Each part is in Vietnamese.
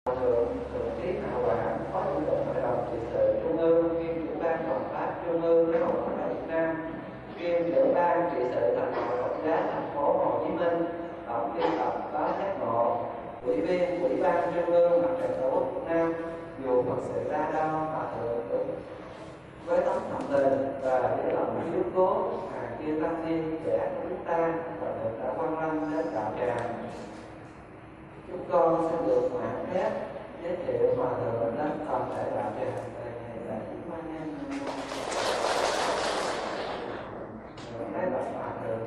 Thượng Trí Hạ Quảng, Phó Chủ tịch Hội đồng trị sự Trung ương, kiêm trưởng ban Toàn pháp Trung ương Giáo hội Phật giáo Việt Nam, kiêm trưởng ban trị sự Thành hội Phật giáo thành phố Hồ Chí Minh, tổng biên tập báo Giác Ngộ, ủy viên Ủy ban Trung ương Mặt trận Tổ quốc Việt Nam, dù Phật sự ra đâu Hòa Thượng với tấm thầm tình và với lòng hiếu cố hàng kia tăng ni trẻ của chúng ta và được đã quan lâm đến đạo tràng. Chúng con sẽ được mãn phép giới thiệu Hòa Thượng đến toàn thể đạo tràng về ngày lễ Kim An Nhân. Thái bạch Hòa Thượng.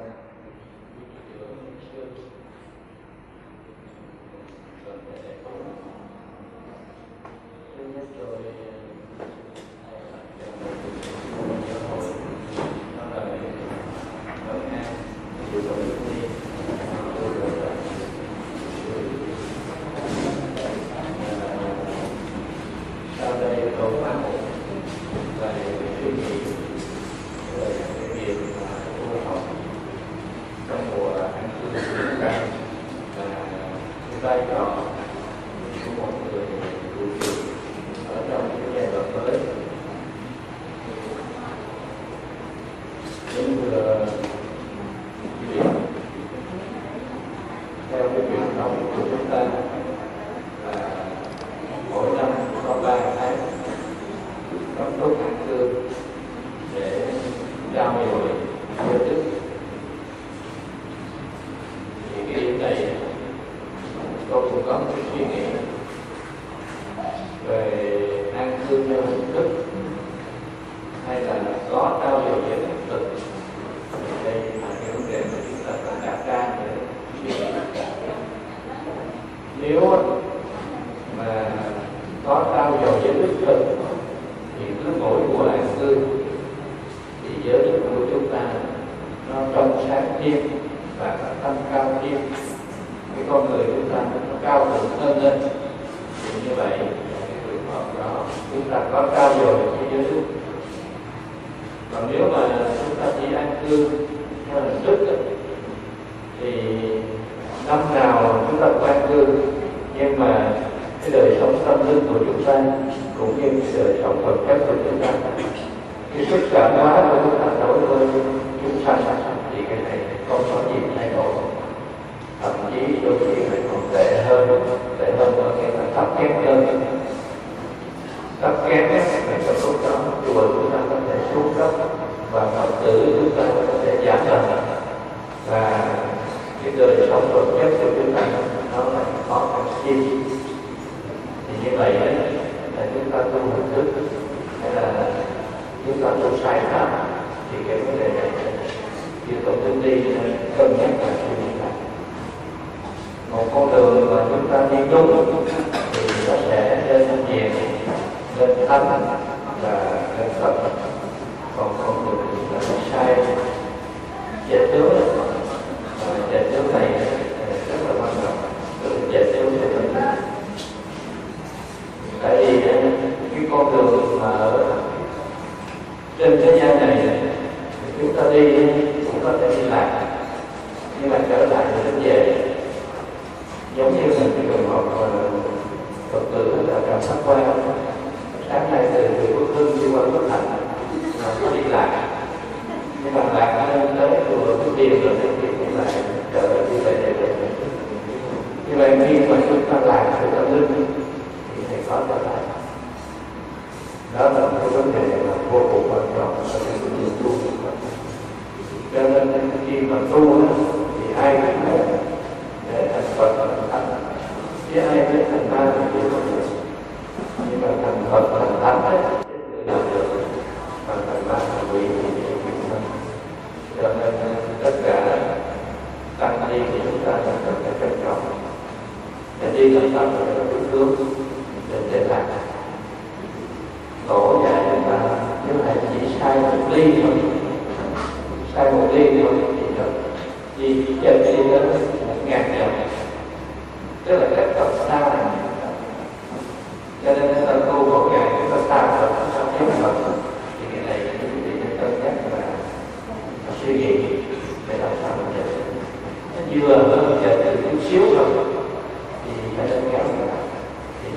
Chưa, nó chạy từ chút xíu rồi thì phải lên kéo. Thì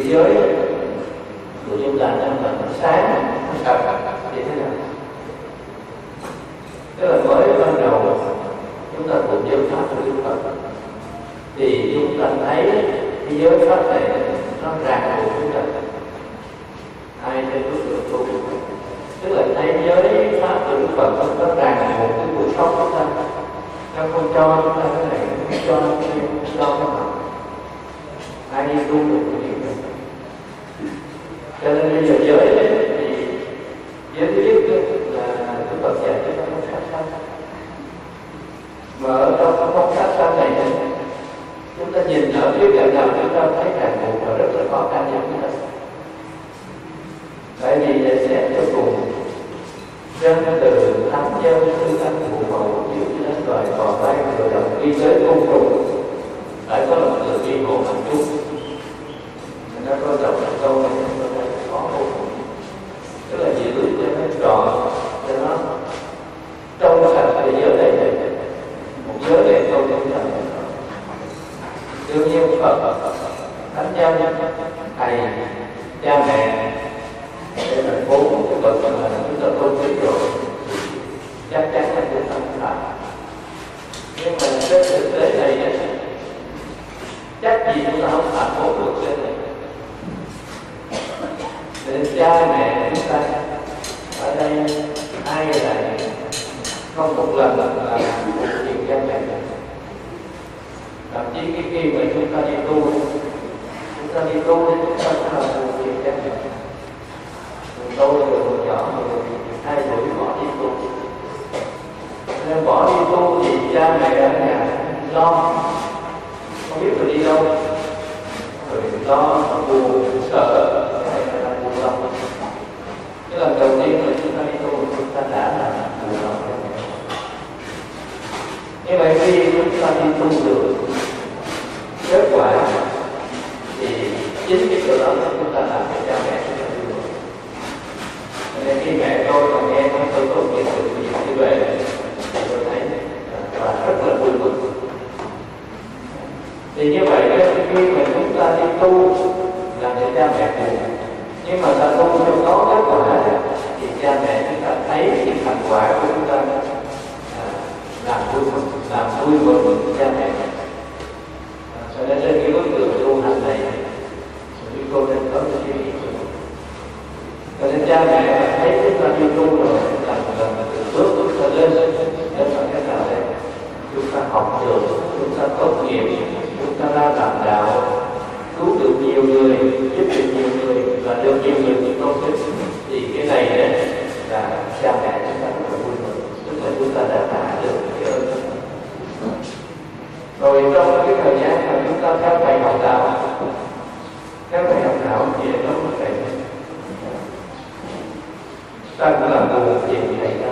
giới của chúng ta đang là sáng sạch như thế nào? Tức là mới ban đầu chúng ta cũng giới pháp của Đức Phật thì chúng ta thấy cái giới pháp này nó ràng buộc chúng ta ai trên bước đường tu, tức là thấy giới pháp của Đức Phật nó ràng buộc cái cuộc sống của chúng ta, nó không cho chúng ta cái này, không cho cái kia, không cho cái nào. Ai đi tu được cái điều này. Cho nên bây giờ giới ấy, thì giới thứ nhất là Đức Phật dạy cho chúng ta sát sanh. Mà ở trong không sát sanh này chúng ta nhìn ở phía cạnh nào chúng ta thấy ràng buộc và rất là khó khăn cho chúng ta. Tại vì để xét cho cùng dân từ thánh dân tư anh phụ mẫu chịu đến loài còn bay người đồng đi tới công cùng phải có một người đi bộ hành chung. Nó có đọc một câu này khó vô cùng, tức là giữ cho nó tròn, cho nó trong sạch thì giới này một giới này không trong sạch. Đương nhiên Phật thánh nhân thầy cha mẹ để mà bốn cái bậc mà chúng ta tôn kính rồi chắc chắn là chúng ta không làm. Nhưng mà cái thực tế này chắc gì chúng ta không làm tốt được cái này. Nên cha mẹ chúng ta ở đây ai lại không một lần là phụ chuyện cha mẹ. Thậm chí cái khi mà chúng ta đi tu thì chúng ta phải là phụ chuyện cha mẹ. Tôi là người nhỏ rồi 2 tuổi bỏ đi tu, nên bỏ đi tu thì cha mẹ ở nhà lo, không biết rồi đi đâu, rồi lo buồn sợ hay là buồn lòng. Cái lần đầu tiên là chúng ta đi tu chúng ta đã là buồn lòng. Nhưng mà khi chúng ta đi tu được kết quả thì chính cái điều đó chúng ta làm cho cha mẹ. Nên khi mẹ tôi còn nghe tôi tốt nghiệp được như vậy thì tôi thấy và rất là vui mừng. Thì như vậy khi mà chúng ta đi tu làm cho cha mẹ buồn, nhưng mà ta tu cho có kết quả thì cha mẹ chúng ta thấy cái thành quả của chúng ta làm vui mừng cha mẹ. Cho nên trên cái bước đường tu hành này chúng tôi nên có cái suy nghĩ. Cho nên cha mẹ thấy chúng ta đi tu rồi làm từ bước chúng ta lên bằng cái nào đấy chúng ta học được, chúng ta tốt nghiệp, chúng ta ra làm đạo, cứu được nhiều người, giúp được nhiều người và được nhiều người tôn kính thì cái này đấy là cha mẹ chúng ta rất là vui mừng, tức là chúng ta đã đạt được cái ơn. Rồi trong cái thời gian mà chúng ta theo thầy học đạo thì nó có thể ta cũng là buồn chuyện thầy đâu.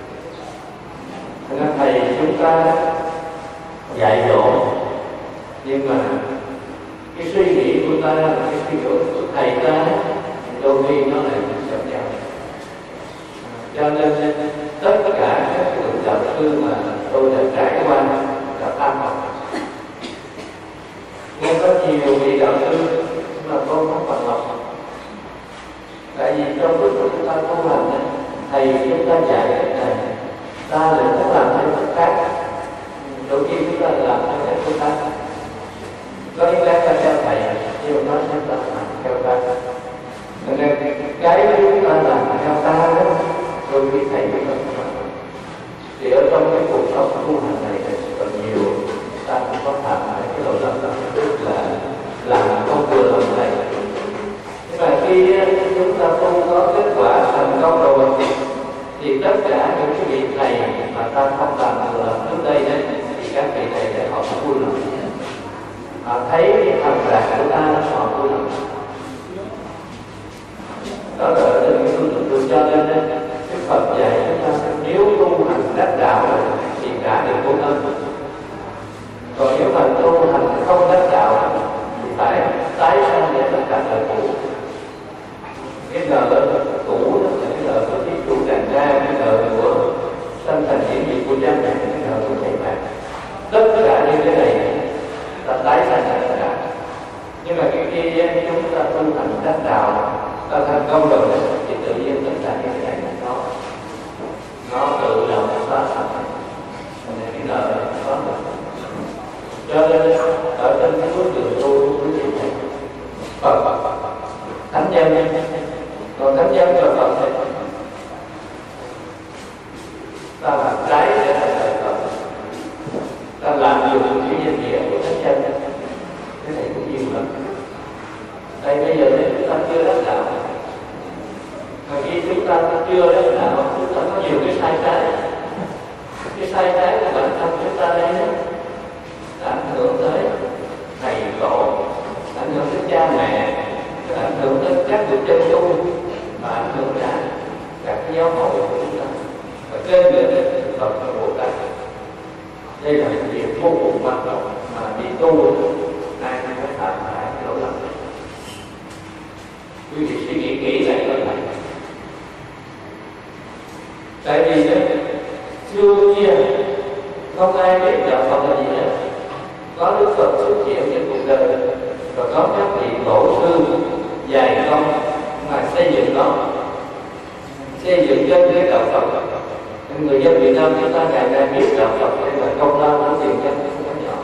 Nên thầy chúng ta dạy dỗ, nhưng mà cái suy nghĩ của ta, cái suy nghĩ của thầy ta đôi khi nó lại chậm chậm. Cho nên tất cả các vị đạo sư mà tôi đã trải qua đã tham học. Nhưng có nhiều vị đạo sư mà tôi không bằng lòng. Tại vì trong lúc chúng ta tu hành thầy chúng ta dạy cái này, ta lại muốn làm theo cách khác, đôi khi chúng ta làm theo cách chúng ta có những cái ta theo thầy nhưng nó chúng ta làm theo ta. Nên cái chúng ta làm theo ta đó đôi khi thầy chúng ta không làm. Thì ở trong cái cuộc sống tu hành này còn nhiều ta cũng có phạm phải cái lỗi lầm đó, tức là làm không vừa lòng thầy. Nhưng mà khi chúng ta tu có kết quả thành công rồi thì tất cả những cái vị thầy mà ta không làm được trước đây đấy thì các vị thầy để họ vui lòng, họ thấy cái thành đạt của ta họ vui lòng. Đó là cái phương được cho nên cái Phật dạy chúng ta nếu tu hành đắc đạo thì trả được công ơn. Còn nếu mà tu hành không đắc đạo thì phải tái sanh để tất cả đời cũ. Cái nợ cũ đó là cái nợ của thí chủ đàn ra, cái nợ của sanh thành diễn viên của cha mẹ, cái nợ của thầy mẹ. Tất cả những cái này ta tái sanh tất cả. Nhưng mà cái khi chúng ta tu hành đắc đạo, ta thành công rồi thì tự nhiên tất cả những cái này nó tự động ta thành cái nợ có được. Cho nên ở trên cái bước đường tu quý vị này Phật thánh nhân, còn thánh nhân và Phật này ta làm trái để thành lời Phật, ta làm dùng cái danh nghĩa của thánh nhân. Cái này cũng nhiều lắm. Đây bây giờ nếu chúng ta chưa đắc đạo, mà khi chúng ta chưa đắc đạo, chúng ta có nhiều cái sai trái. Cái sai trái của bản thân chúng ta đây đã ảnh hưởng tới thầy tổ, ảnh hưởng tới cha mẹ, ảnh hưởng tới các vị chân tu, và ảnh hưởng cả các giáo hội của chúng ta, và trên nữa Phật và Bồ Tát. Đây là một việc vô cùng quan trọng mà đi tu ai cũng phải phạm phải lỗi lầm. Quý vị suy nghĩ kỹ lại coi này. Tại vì đó, xưa kia không ai biết đạo Phật là gì hết. Có Đức Phật xuất hiện trên cuộc đời, và có các vị tổ sư dày công mà xây dựng nó, xây dựng trên cái đạo Phật. Người dân Việt Nam chúng ta ngày nay biết đạo Phật đây là công lao của tiền nhân không có nhỏ.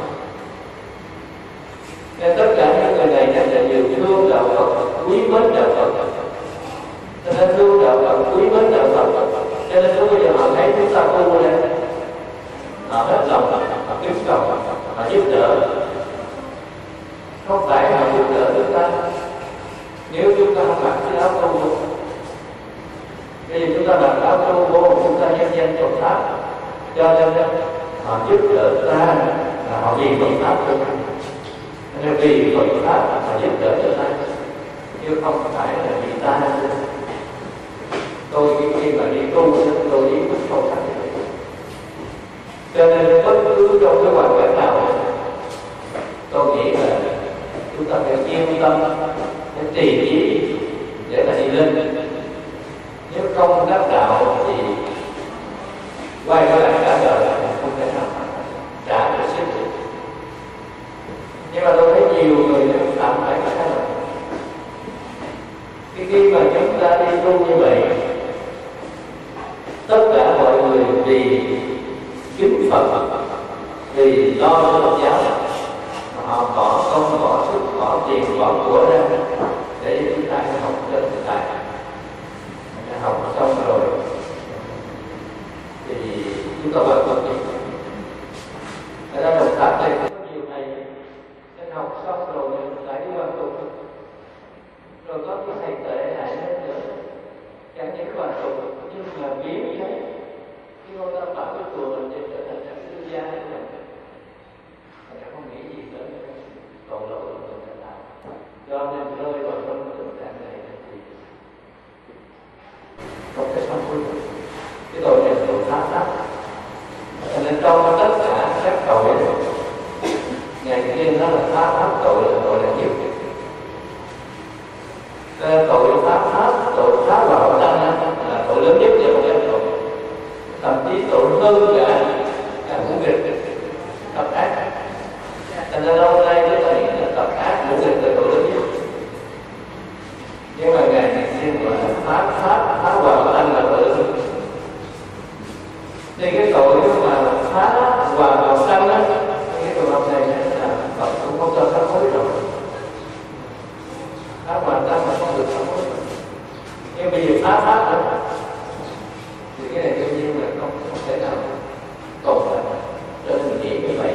Nên tất cả những người này nhất là đều thương đạo Phật, quý mến đạo Phật. Cho nên thương đạo Phật, quý mến đạo Phật. Cho nên lúc bây giờ họ thấy chúng ta tu lên, họ hết lòng, họ giúp cầu, họ giúp đỡ. Không phải họ giúp đỡ chúng ta nếu chúng ta không mặc cái áo tu. Bây giờ chúng ta mặc áo tu vô, chúng ta nhân dân Phật Pháp, cho nên họ giúp đỡ ta là họ vì Phật Pháp thôi. Nên vì Phật Pháp họ giúp đỡ cho ta, chứ không phải là vì ta. Tôi khi mà đi tu, tôi đi cũng không phải. Cho nên bất cứ trong cái hoàn cảnh nào, tôi nghĩ là chúng ta phải yên tâm, phải trì ý để mà đi lên. Nếu không đắc đạo thì quay trở lại cả đời không thể nào trả được sức. Nhưng mà tôi thấy nhiều người phạm phải cái sai lầm. Khi mà chúng ta đi tu như vậy, tất cả mọi người vì kính Phật, vì lo cho Phật giáo, họ bỏ công, bỏ sức, bỏ tiền, bỏ của ra để chúng ta học lên thực tại. Học xong rồi thì chúng ta vẫn còn đi. Ở đây Đồng Tháp này có nhiều thầy nên học xong rồi lại đi hoàn tụ, rồi có cái thầy tệ hại hơn nữa, chẳng những hoàn tụ nhưng mà biến thấy khi người ta bảo cái chùa mình trở thành các sư gia của mình, người ta không nghĩ gì nữa, tội lỗi của người ta làm, cho nên rơi vào trong tình trạng này thì không thể sống vui. Cái tội này là tội phá pháp. Cho nên trong tất cả các tội này, ngày kia nó là phá pháp tội là nhiều. Tội phá pháp, tội phá vào tăng là tội lớn nhất trong các tội. Thậm chí tội hơn cả ngũ nghịch, tập ác. Cho nên lâu nay chúng ta nghĩ là tập ác, ngũ nghịch là tội lớn nhất. Nhưng mà ngày kia gọi là phá vào tăng là tội lớn nhất. Thì cái tội mà phá hòa vào tăng á, cái trường hợp này là Phật cũng không cho sám hối rồi. Phá hòa tăng mà không được sám hối. Nhưng bây giờ phá pháp nữa, thì cái này đương nhiên là không thể nào tồn tại. Cho nên mình nghĩ như vậy.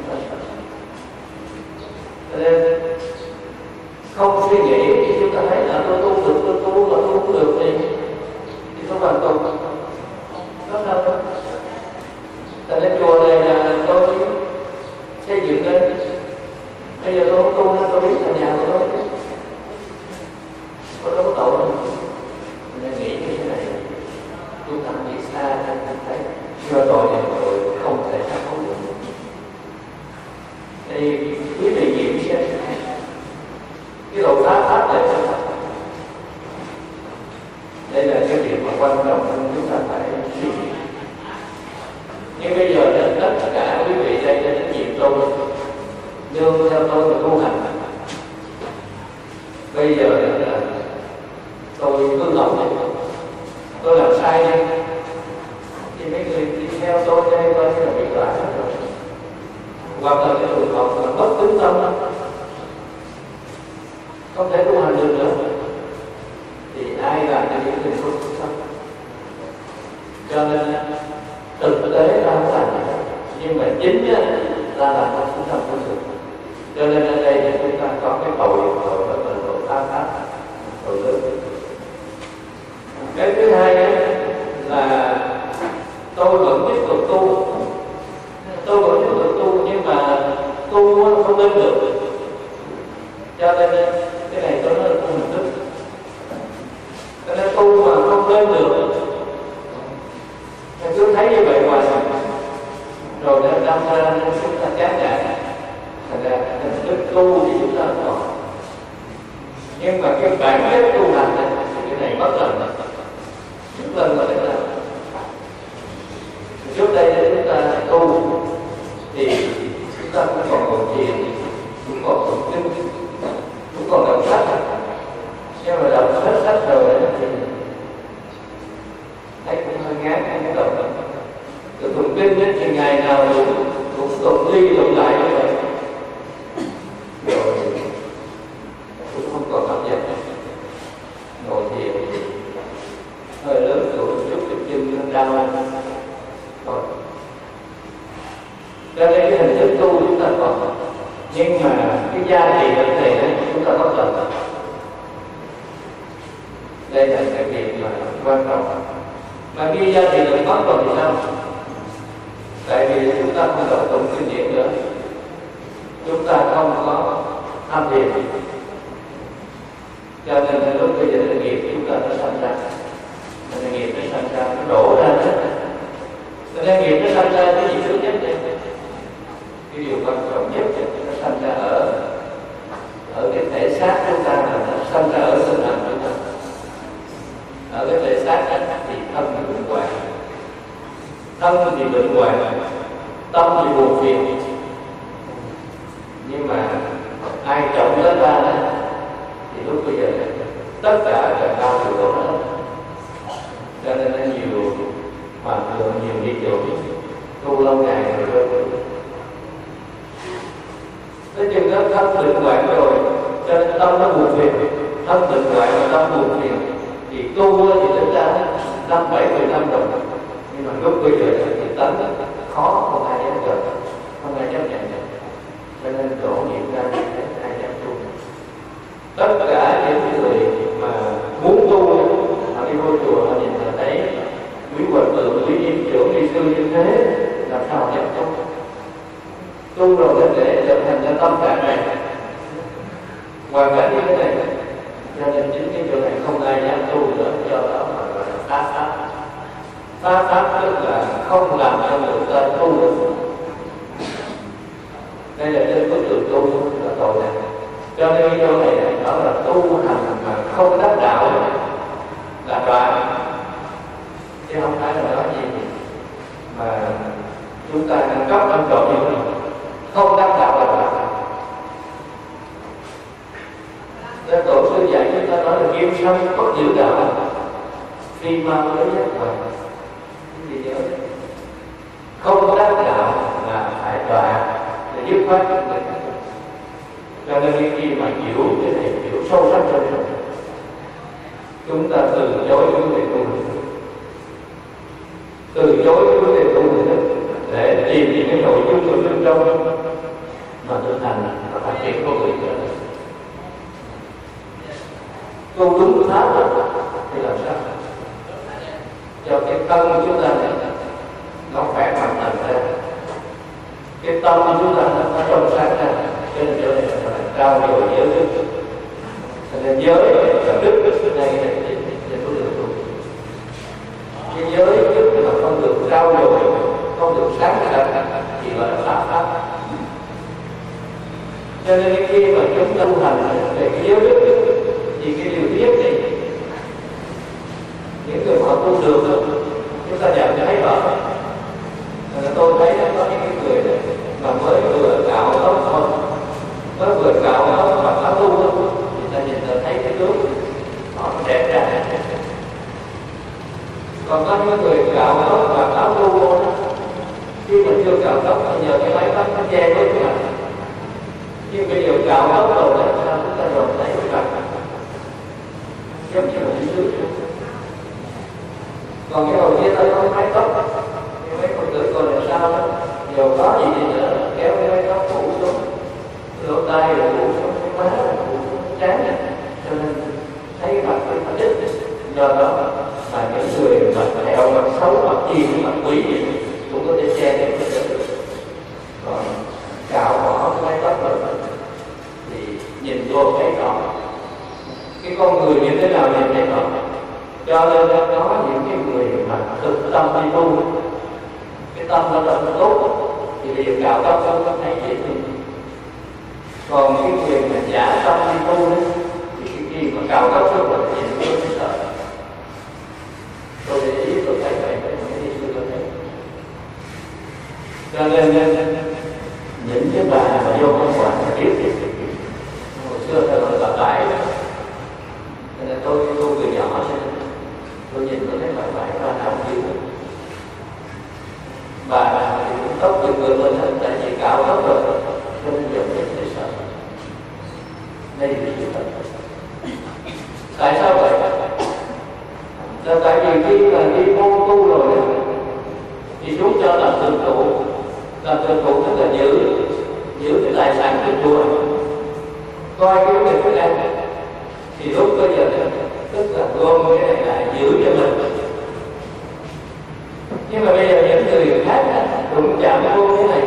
Cho nên không suy nghĩ khi chúng ta thấy là tôi tu được, tôi tu mà tôi không được thì không hoàn tu. Đó là đâu. Tại nên chùa này là tôi xây dựng lên. Bây giờ tôi không tu nên tôi biết là nhà của tôi. Có đâu có tội đâu. Nên nghĩ như thế này, chúng ta nghĩ xa ra thấy do tội này tội không thể sám hối được. Thì quý vị nghiệm xem cái tội pháp này, đây là cái việc mà quan trọng hơn chúng ta phải suy nghĩ. Nhưng bây giờ tất cả quý vị đây là trách nhiệm tôi nương theo tôi mà tu hành. bây giờ là tôi hư hỏng này, tôi làm sai đi, thì mấy người đi theo tôi đây coi như là bị loại hết rồi, hoặc là cái trường hợp mà mất tính tâm không thể tu hành được nữa, thì ai làm cho những tình huống xuất sắc. Cho nên thực tế ta không làm gì hết, nhưng mà chính ta làm không chúng ta không được. Cho nên ở đây thì chúng ta có cái tội rất là tội ác, tội lớn. Cái thứ hai là tôi vẫn tiếp tục tu, nhưng mà tu không lên được. Cho nên cái này tôi nói là tu hình thức. Cho nên tu mà không lên được, cứ thấy như vậy hoài rồi nó đâm ra chúng ta chán nản. Thành ra hình thức tu thì chúng ta còn, nhưng mà cái bản chất tu hành này, thì cái này mất lần những lần mà để làm. Trước đây chúng ta tu thì chúng ta cũng còn ngồi thiền, cũng còn tụng kinh, cũng còn đọc sách, nhưng mà đọc hết sách rồi thì thấy cũng hơi ngán cái đầu. Cái tụng kinh thì ngày nào cũng tụng đi tụng lại như vậy, rồi cũng không còn cảm giác. Ngồi thiền thì hơi lớn tuổi chút cái chân nó đau. Cho nên cái hình thức tu chúng ta còn, nhưng mà cái giá trị thực thể chúng ta mất rồi. Đây là cái việc mà quan trọng. Mà khi giá trị được mất rồi thì sao? Tại vì chúng ta không đọc tụng kinh điển nữa, chúng ta không có tham thiền, cho nên lúc bây giờ cái nghiệp chúng ta nó sanh ra, cái nghiệp nó sanh ra, nó đổ ra hết. Cho nên nghiệp nó sanh ra cái gì thứ nhất đây? Cái điều quan trọng nhất nó sanh ra ở cái thể xác chúng ta, là nó sanh ra ở tinh thần chúng ta. Ở cái thể xác thì thân thì bệnh hoạn, thân thì bệnh hoạn, tâm thì buồn phiền. Nhưng mà ai trọng tới ta đó, thì lúc bây giờ tất cả là đau điều đó hết. Cho nên nó nhiều mà thường nhiều đi chùa tu lâu ngày rồi nói chừng đó thân bệnh hoạn rồi, cho nên tâm nó buồn phiền. Thân bệnh hoạn và tâm buồn phiền thì tu thì tính ra 5-7-10 năm rồi, nhưng mà lúc bây giờ thì tánh khó, không ai dám chờ, không ai dám nhận được. Cho nên đổ nghiệp ra ai dám tu. Tất cả những người mà muốn tu, họ đi vô chùa, họ nhìn thấy quý Hòa Thượng, quý Niệm Trưởng, đi sư như thế, làm sao dám tu? Tu rồi để trở thành ra tâm trạng này, hoàn cảnh như thế này. Cho nên chính cái chỗ này không ai dám tu nữa, do đó mà gọi là phá pháp. Phá pháp tức là không làm cho người ta tu được. Đây là trên bức tường tu là tội này. Cho nên cái chỗ này đó là tu hành mà không đắc đạo là đoạn, chứ không phải là nói gì mà chúng ta nâng cấp âm trộn như thế. Không đắc đạo là đoạn. Nên tổ sư dạy chúng ta nói là kim sanh bất giữ đạo, phi ma lấy giác hoài. Cái gì nhớ đấy? Không đắc đạo là phải đoạn, là dứt khoát. Cho nên khi mà hiểu cái này, hiểu sâu sắc trong đó, chúng ta từ chối cái vấn đề tu hành, từ chối cái vấn đề tu hành để tìm những cái nội dung ở bên trong mà thực hành và phát triển con người trở lại. Tu đúng pháp thì làm sao cho cái thân chúng ta này nó khỏe mạnh thành ra, cái tâm của chúng ta nó trong sáng ra. Cho nên chỗ này là trao dồi giới đức. Cho nên giới và đức này là có được tu. Cái giới đức mà không được trao dồi, không được sáng ra thì gọi là phạm pháp. Cho nên khi mà chúng ta tu hành về cái giới đức thì cái điều thứ nhất này, những người họ tu được chúng ta nhận thấy rõ. Tôi thấy có những người này mà mới vừa cạo tóc thôi, mới vừa cạo tóc và áo tu, người ta nhìn ta giống như một nước. Còn cái hồi kia ta có mái tóc, mấy con tử còn làm sao đó, dù có gì đi nữa kéo cái mái tóc phủ xuống lỗ tai, rồi phủ xuống cái má, phủ xuống trán này, cho nên thấy mặt cái mặt đích. Do đó mà những người mặt thẹo, mặt xấu, mặt chim, mặt quỷ cũng có thể che được cái được. Còn cạo bỏ cái mái tóc rồi thì nhìn vô thấy rõ cái con người như thế nào nhìn thấy rõ. Cho nên có những cái người mà thực tâm đi tu, cái tâm nó là tốt thì bây giờ cạo tóc không thấy dễ thương. Còn cái người mà giả tâm đi tu đấy thì khi mà cạo tóc rất là nhìn tôi mới sợ. Tôi để ý tôi thấy vậy mới đi tôi thấy. Cho nên những cái bà mà vô không quản là biết hồi xưa ta gọi là bà Bảy. Cho nên tôi người nhỏ cho nên tôi nhìn tôi thấy bà Bảy bà nào chịu. Bà thì cũng tóc từ người lên hết, tại vì cạo tóc rồi cho nên giờ mới thấy sợ. Đây là sự thật. Tại sao vậy? Là tại vì khi mà đi môn tu rồi thì chúng cho làm thường trụ. Làm thường trụ tức là giữ cái tài sản của chùa, coi cái việc thức ăn. Thì lúc bây giờ tức là gom cái này lại giữ cho mình. Nhưng mà bây giờ những người khác cũng chạm vô cái này.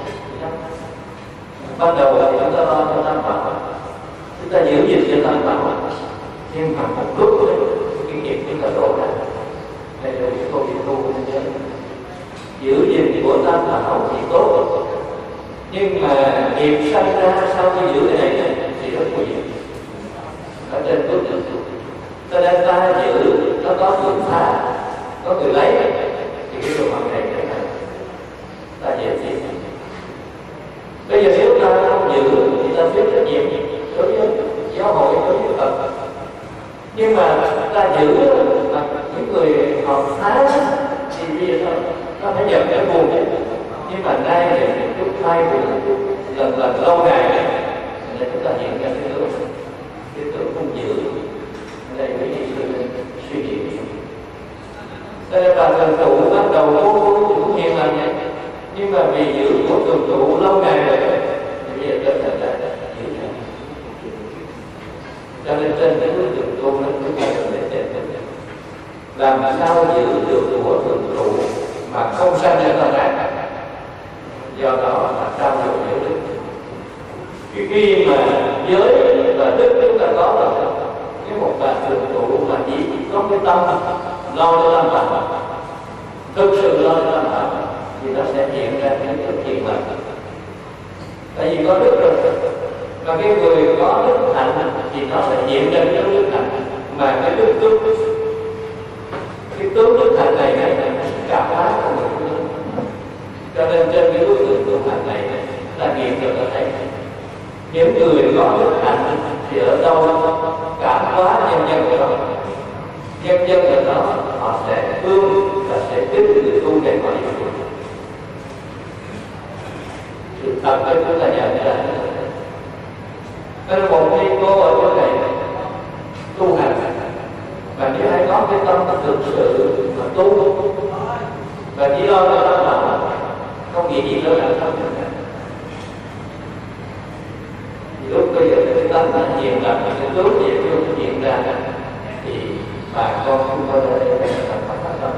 Ban đầu là chúng ta lo cho tam bảo, chúng ta giữ gìn cho tam bảo, nhưng mà một lúc cái nghiệp chúng ta đổ ra. Đây là cái câu chuyện tu nên nhớ. Giữ gìn của tam bảo thì tốt, nhưng mà nghiệp sanh ra sau khi giữ cái này thì rất nguy hiểm. Ở trên bước đường, cho nên ta giữ nó có người phá, có người lấy thì cái trường hợp này ta dễ chịu. Bây giờ nếu ta không giữ thì ta biết trách nhiệm đối với giáo hội, đối với Phật. Nhưng mà ta giữ mà những người họ phá thì bây giờ nó phải nhận cái buồn. Nhưng mà nay thì chút thay buồn lần lâu ngày để chúng ta hiện ra cái tướng không giữ. Đây mới là sự suy nghĩ. Đây là thần trụ bắt đầu cũng hiện là vậy. Nhưng mà vì giữ của thần trụ lâu ngày rồi thì bây giờ trở thành là giữ thành. Cho nên trên cái đối tượng tu nó chúng ta cần để xem làm sao giữ được của thần trụ mà không sanh ra tâm ác. Do đó là sao được giữ được. Khi mà giới và đức chúng ta có rồi, cái một bà thường trụ mà chỉ có cái tâm lo cho tâm bảo, thực sự lo cho tâm bảo thì nó sẽ hiện ra những thực hiện mình. Tại vì có đức rồi, và cái người có đức hạnh thì nó sẽ hiện ra cái đức hạnh, mà cái tướng đức hạnh này nó cảm hóa của người. Cho nên trên cái đối tượng tu hành này ta nghiệm được ở đây những người có đức hạnh thì ở đâu cảm hóa nhân dân của họ. Nhân dân ở đó họ sẽ thương và sẽ tiếp người tu để mọi việc. Sự thật đó chúng ta nhận ra. Nên một khi cô ở chỗ này tu hành và nếu ai có cái tâm thực sự mà tu và chỉ lo cho tâm bảo, không nghĩ gì nữa là không được. Thì lúc bây giờ cái tâm nó hiện ra, cái tướng gì cũng hiện ra thì bà con chúng tôi ở đây là phát tâm.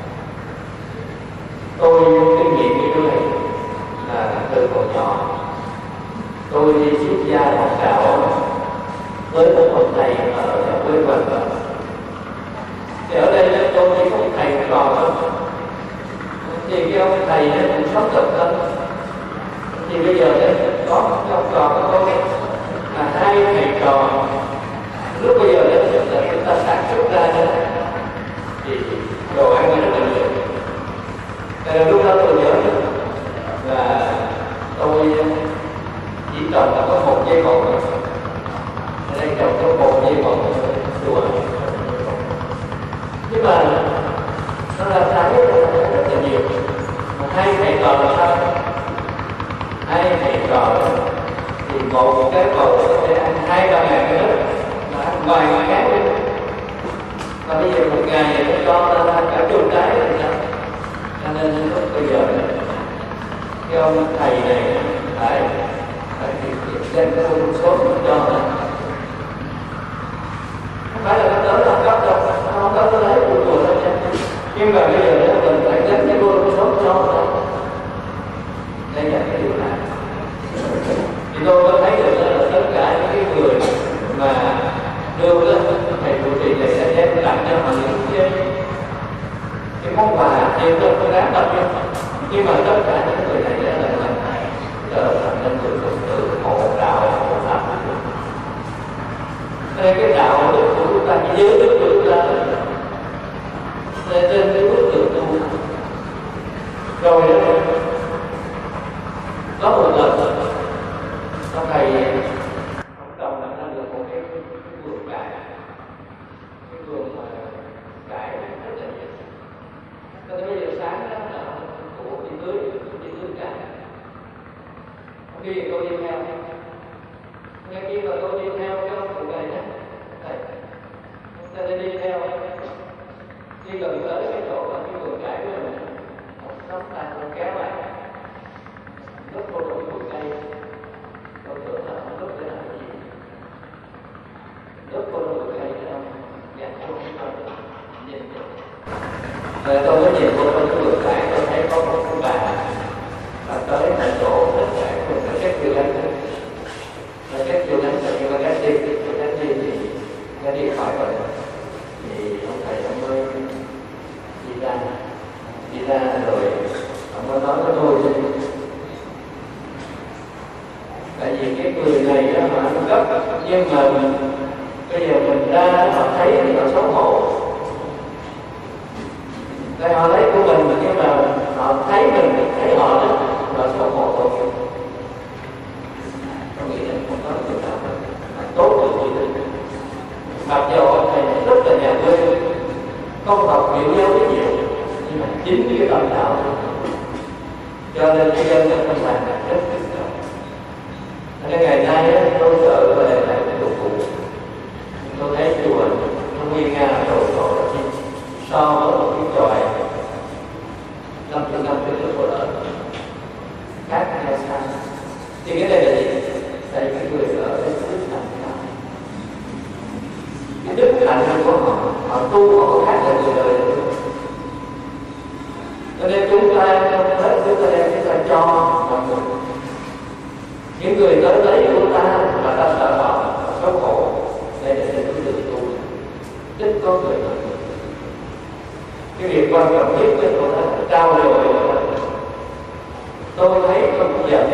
Tôi kinh nghiệm của tôi này là từ còn nhỏ tôi đi xuất gia học đạo với một ông thầy ở quê mình. Thì ở đây tôi chỉ có một thầy trò thôi. Thì cái ông thầy nó cũng sắp tập tâm. Thì bây giờ đấy có một ông trò của tôi là hai thầy trò. Lúc bây giờ đấy là chúng ta sản xuất ra đó thì đồ ăn rất là nhiều. Nên lúc đó tôi nhớ là tôi chỉ trồng là có một dây bột. Ở đây trồng có một dây bột đùa. Nhưng mà nó là trái rất là nhiều. Mà hai thầy trò là sao? Hai thầy trò thì một cái bột có thể ăn 2-3 ngàn cái đất, mà ăn vài ngàn cái. cho ra cả chục cái thì sao? Cho nên lúc bây giờ cái ông thầy này phải đem cái số cho này. Không phải là nó tới là cấp đâu, nó không tới nó lấy của chùa đâu nha. Nhưng mà bây giờ mình phải gánh cái số cho nó. Đây là cái điều này. Thì tôi có thấy được là tất cả những cái người mà đưa lên thầy trụ trì này sẽ đem tặng cho họ những cái món quà nhiều hơn không đáng đâu, nhưng mà tất cả những người này là trở thành nên người Phật tử hộ đạo hộ pháp. Nên cái đạo đức của chúng ta, cái giới đức của chúng ta trên cái bước đường tu rồi đó. Có một lần ông thầy ông đồng đã được một cái vườn cải, cái vườn mà cải rất là nhiều. Cho nên bây giờ sáng đó là cụ đi tưới cải. Khi tôi đi theo, nghe khi mà tôi đi theo cái ông cụ này đó, thầy, tôi đi theo, khi gần tới cái chỗ mà cái vườn cải của mình, một sóng tay tôi kéo lại, lúc tôi đuổi bụi cây, tôi tưởng là không lúc để làm gì, lúc tôi đuổi bụi cây đó, dành cho tôi nhìn được. Rồi tôi có nhìn vô trong cái vườn cải, tôi thấy có một cái bà và tới tại chỗ tất cả các chiều gánh là các chiều gánh là nhưng mà gánh đi thì gánh đi khỏi rồi thì ông thầy ông mới đi ra rồi ông mới nói với tôi tại vì cái người này đó mà ăn cấp nhưng mà bây giờ mình ra họ thấy thì họ xấu hổ. Tại họ lấy của mình nhưng mà họ thấy mình thấy họ đó là xấu hổ thôi. Tôi nghĩ là không có điều nào mà tốt được như thế. Mặc dù ông thầy rất là nhà quê, không học nhiều nhau cái nhiều, nhưng mà chính cái tâm đạo cho nên cái dân ở trong làng rất tình cảm. Nên ngày nay tôi trở về lại cái đồ cụ, tôi thấy chùa nó nguy nga rồi so với một cái chòi 500 năm trước của đời khác hay sao? Thì cái này là gì? Đây cái người ở đây đức hạnh nào? Cái đức hạnh của họ tu họ có khác là người đời nữa. Cho nên chúng ta trong hết chúng ta đem chúng ta cho mọi người. Những người tới lấy của ta mà ta sợ họ xấu khổ. Đây là cái đường tu. Đức có người nào? Cái việc quan trọng nhất của tôi là trao dồi. Tôi thấy không bao giờ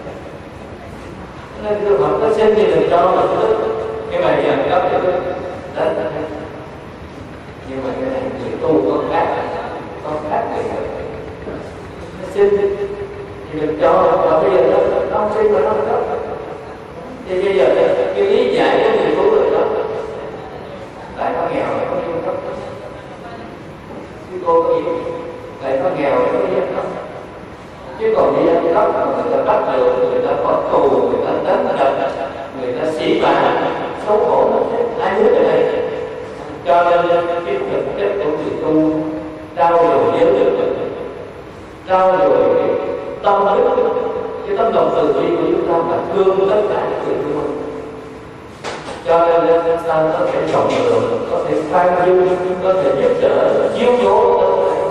nên trường hợp nó xem thì đừng cho là đức cái bài giảng cấp cho đức đấy. Nhưng mà cái này người tu có khác người nó xin thì đừng cho và bây giờ nó không xin mà nó không cấp thì bây giờ cái lý giải của người tu rồi đó tại nó nghèo nó không cấp chứ cô có gì tại nó nghèo nó không cấp chứ còn đi ăn cắp người ta bắt được người ta có tù người ta đánh đập người ta xỉ vả xấu hổ ai biết cái này cho nên cái thực chất của người tu trao dồi giới đức trao dồi cái tâm đức cái tấm lòng từ bi của chúng ta là thương tất cả những người tu cho nên ta có thể rộng lượng có thể khoan dung có thể giúp đỡ chiếu cố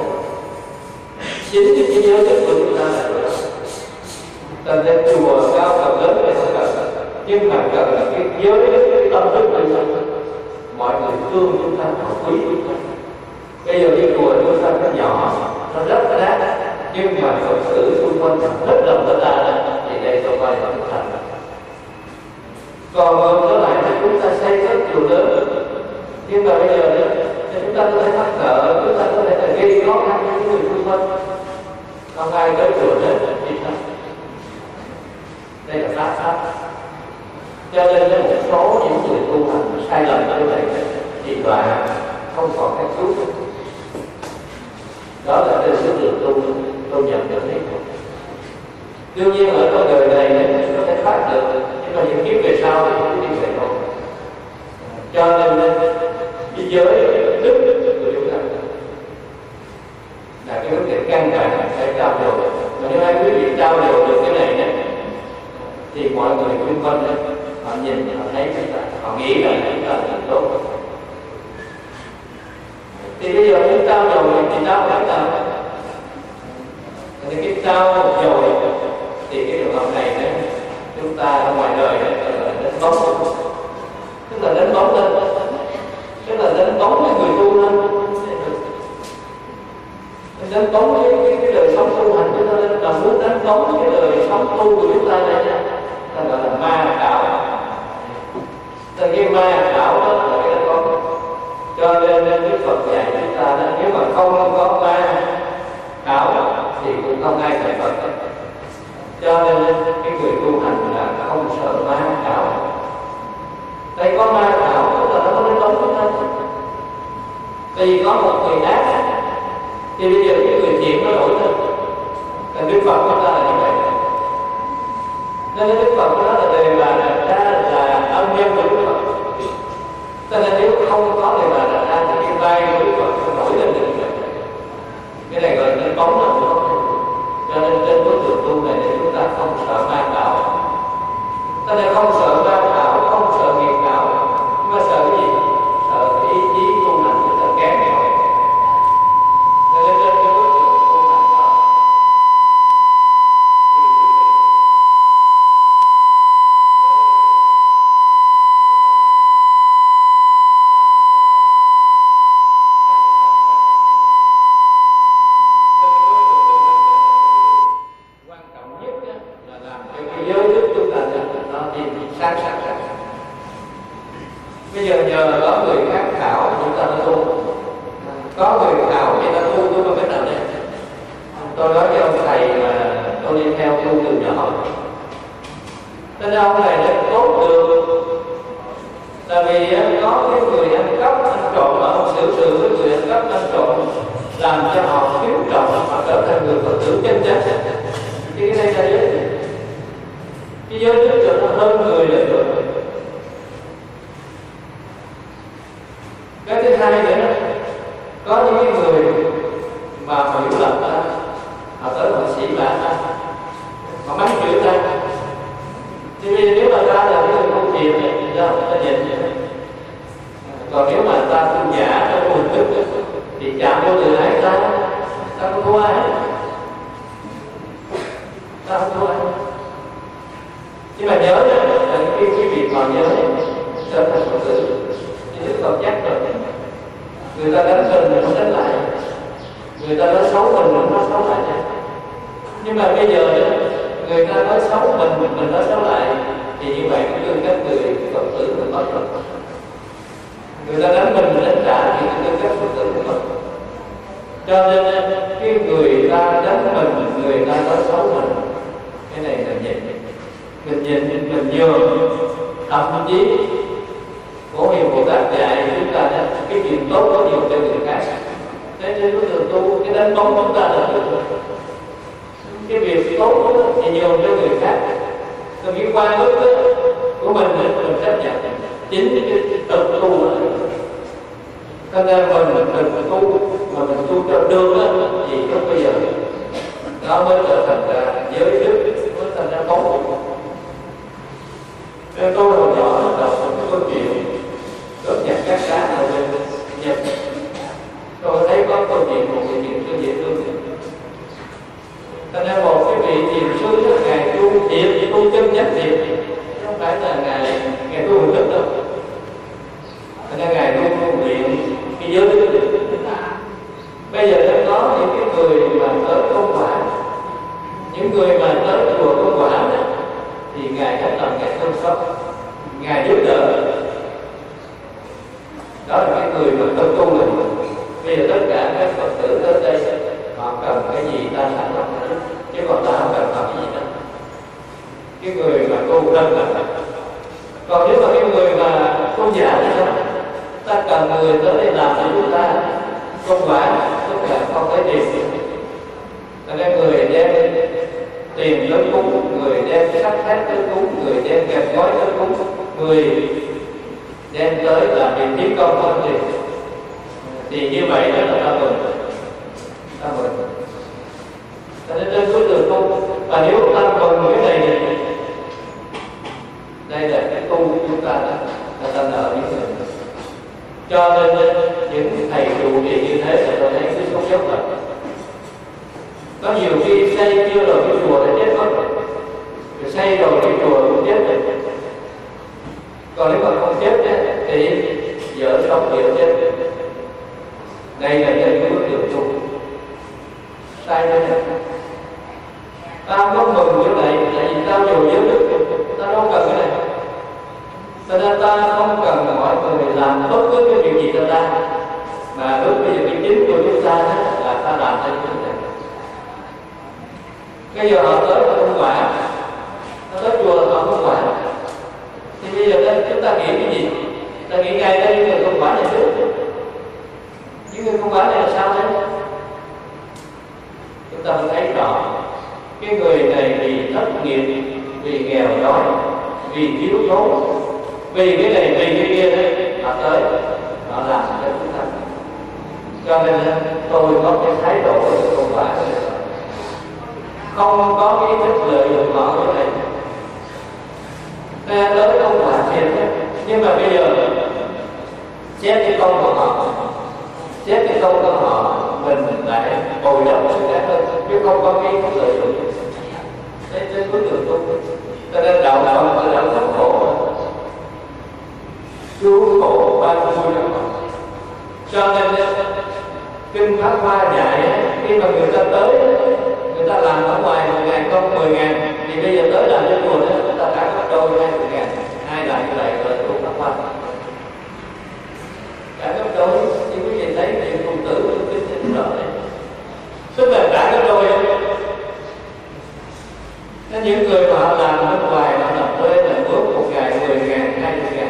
chính cái giới đức của chúng ta là vậy. Ta lên chùa cao tầng lớn để không cần, nhưng mà cần là cái giới đức, cái tâm đức của chúng ta. Mọi người thương chúng ta, họ quý chúng ta. Bây giờ đi chùa chúng ta nó nhỏ, nó rất là đắt, nhưng mà Phật tử xung quanh rất lòng tất ta thì đây tôi coi là thành. Còn trở lại là chúng ta xây rất chùa lớn, nhưng mà bây giờ chúng ta có thể mắc nợ, chúng ta có thể là gây khó khăn cho những người xung quanh. Không ai tới chùa đến là đi thăm. Đây là pháp. Cho nên một số những người tu hành sai lầm như vậy thì đọa không còn cách cứu. Đó là trên cái đường tu tôi nhận được đấy. Đương nhiên ở con đời này có thể thoát được, nhưng mà những kiếp về sau thì không đi về đâu. Cho nên cái giới đức của chúng ta là đánh bóng lên, tức là đánh bóng cái người tu lên, đánh bóng cái đời sống tu hành của ta lên, là muốn đánh bóng cái đời sống tu của chúng ta này nha, ta gọi là ma đạo. Cái ma đạo đó là cái đánh bóng. Cho nên Đức Phật dạy chúng ta đó, nếu mà không có ma đạo thì cũng không ai thành Phật. Cho nên cái người tu hành là không sợ ma đạo. Đây có ma đạo tức là nó có đánh bóng chúng ta. Vì có một người ác thì bây giờ cái người thiện nó nổi lên. Còn Đức Phật của ta là như vậy. Nên Đức Phật của nó là đề bà đặt ra là ân nhân của Đức Phật. Cho nên nếu không có đề bà đặt ra thì cái vai của Đức Phật không nổi lên được. Cái này gọi là đánh bóng là đúng không? Cho nên trên đối tượng tu này để chúng ta không sợ ma đạo. Cho nên không sợ ma đạo, không sợ nghiệp đạo, nhưng mà sợ cái gì? Sợ cái ý chí tu hành chúng ta kém thôi. Cho nên trên cái đối tượng tu hành đó quan trọng nhất là làm cho cái giới đức chúng ta nó đi sáng. Bây giờ nhờ có người khác khảo chúng ta mới tu, có người khảo người ta tu tôi không biết làm đấy. Tôi nói với ông thầy mà tôi đi theo tu từ nhỏ, nên ông thầy đã tốt được, là vì có cái người ăn cắp ăn trộm mà ông xử sự với người ăn cắp ăn trộm, làm cho họ hiếu trọng và trở thành người Phật tử chân chánh. Cái này là giới đức. Cái giới đức cho nó hơn người lên rồi. Cái thứ hai nữa, có những cái người mà hiểu lầm ta, họ tới họ sĩ bả ta, họ mắng chửi ta. Thì vì nếu mà ta là cái người không thiện thì ta nhìn vậy. Còn nếu mà ta tu giả, ta tu hình thức thì chạm vô từ ái ta không thua ai. Ta không thua ai. Nhưng mà nhớ là cái việc mà nhớ trở thành Phật tử thì Đức Phật nhắc rồi. Người ta đánh mình không đánh lại, người ta nói xấu mình không nói xấu lại. Nhưng mà bây giờ người ta nói xấu mình nói xấu lại, thì như vậy cũng như các người Phật tử mình mất rồi. Người ta đánh mình đánh trả thì cũng như các Phật tử mình mất. Cho nên cái người ta đánh người ta nói xấu mình, cái này là nhìn mình nhường. Thậm chí Phổ Hiền Bồ Tát dạy chúng ta cái chuyện tốt có nhiều cho người khác. Thế nên đối tượng tu cái đánh bóng chúng ta là cái việc tốt thì nhiều cho người khác. Còn cái qua ước của mình chấp nhận. Chính cái tự tu là cho nên mình tu mà mình tu cho được thì không bây giờ nó mới trở thành giới đức, mới thành ra tốt. Nên tôi hồi nhỏ đọc một câu chuyện đốt nhạc các cá ở bên Nhật. Tôi thấy có câu chuyện một cái chuyện tôi dễ thương. Cho nên một cái vị thiền sư ngài tu thiệt, tu chân nhất thiệt, không phải là ngài tu hình thức đâu. Cho nên ngài luôn luyện cái giới đức. Bây giờ nó có những cái người mà tới công quả, những người mà tới chùa công quả đó, thì ngài rất là ngài thương xót, ngài giúp đỡ. Đó là cái người mà tới tu mình. Bây giờ tất cả các Phật tử tới đây họ cần cái gì ta sẵn lòng hết, chứ còn ta không cần cái gì đâu. Cái người mà tu thân là. Còn nếu mà cái người mà tu giả thì sao? Ta cần người tới đây làm cho chúng ta công quả, tất cả không thấy tiền. Cho nên người đem tiền lớn cúng, người đem sắt thép lớn cúng, người đem kẹp gói lớn cúng, người đem tới làm việc thiết công hơn thì như vậy đó là ta mừng. Cho nên trên cuối đường tu, và nếu ta mừng cái này thì đây là cái tu của chúng ta là ta nợ những người. Cho nên những thầy trụ trì như thế là tôi thấy cái không dốc rồi. Có nhiều khi xây chưa rồi cái chùa đã chết mất rồi, xây rồi cái chùa cũng chết rồi. Còn nếu mà không chết Đây là trên cái bức tường chung. Sai đây này. Tao có mừng chỗ này, tại vì tao nhiều giới đức, tao đâu cần cái này. Cho nên ta không cần mọi người làm bất cứ cái chuyện gì cho ta, mà lúc bây giờ cái chính của chúng ta đó là ta làm cho chúng ta. Bây giờ họ tới họ không quả, họ tới chùa họ không quả, thì bây giờ đây chúng ta nghĩ cái gì? Ta nghĩ ngay đây những người không quả này trước. Những người không quả này là sao đấy? Chúng ta phải thấy rõ cái người này vì thất nghiệp, vì nghèo đói, vì thiếu thốn, vì cái này vì cái kia đấy, họ tới họ làm cho chúng ta. Cho nên tôi có cái thái độ không phải không có cái ý thức lợi dụng họ cái này. Ta tới không phải thiệt, nhưng mà bây giờ xét cái công của họ, xét cái công của họ, mình lại bồi đắp người khác hơn, chứ không có cái ý thức lợi dụng. Trên cuối đường tôi, cho nên đạo Phật là đạo rất khổ, cứu khổ ban vui cho họ. Cho nên kinh Pháp Hoa dạy khi mà người ta tới, người ta làm ở ngoài 10.000 công 10.000, thì bây giờ tới làm cho chùa đó, người ta trả gấp đôi 20.000, ai làm như vậy rồi tu Pháp Hoa. Trả gấp đôi, như quý vị thấy thì Phụng Tử kinh chính rồi, tức là trả gấp đôi. Nên những người mà họ làm ở ngoài, họ làm thuê là bước một ngày 10.000, 20.000,